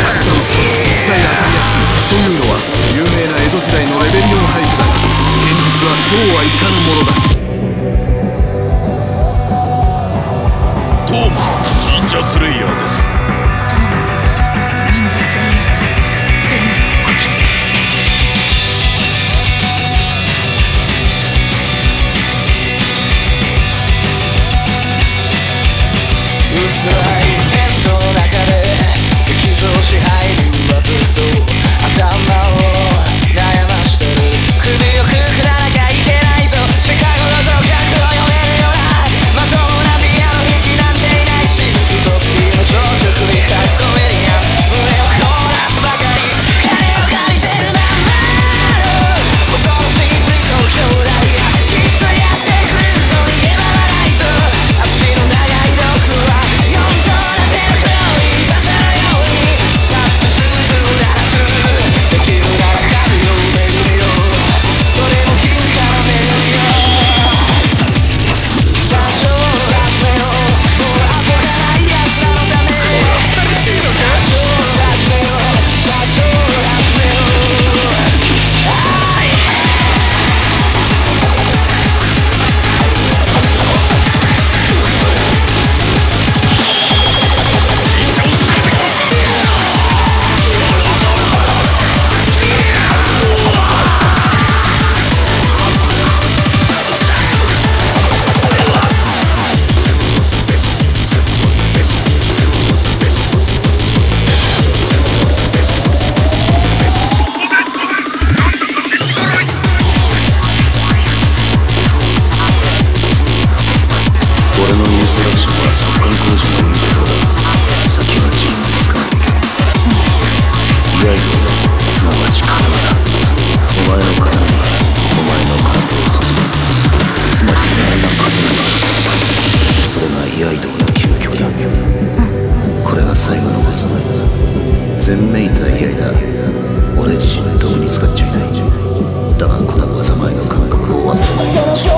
落差のつく実際当たりやすいというのは有名な江戸時代のレベリオン俳句だが、現実はそうはいかぬものだ。 どうも忍者スレイヤーです。 どうも忍者スレイヤーさん、上本古希です。 薄らいテントの中で劇場支配人はずっと頭を悩ましてる。首をくくらなきゃいけないぞ。シカゴの城郭を読めるようなまともなピアノ弾きなんていないし、ウトスキーのジョーク繰り返すコメディアン、胸を凍らすばかり。金を借りてるまんまの恐ろしいプリ東京ダイヤ、きっとやってくるぞ。逃げ場はないぞ。足の長いロックは4頭立ての黒い馬車のようにタップシューズを鳴らす。できるなら神を巡るよ、それも金から巡るよ。最初始めよう、もう後がない奴らのため。最初始めよう、最初始めよう。 俺のインストラクションは観光地の運動だ。先は自分で使わなきゃいけない。刃すなわち刀だ。お前の刀はお前の感動を注ぐ。つまりお前が刀だ。それが刃の究極だ。これが最後の技だ。全めいた刃だ。俺自身どうに使っちゃいない。だがこの技前の感覚を忘れないでほしい。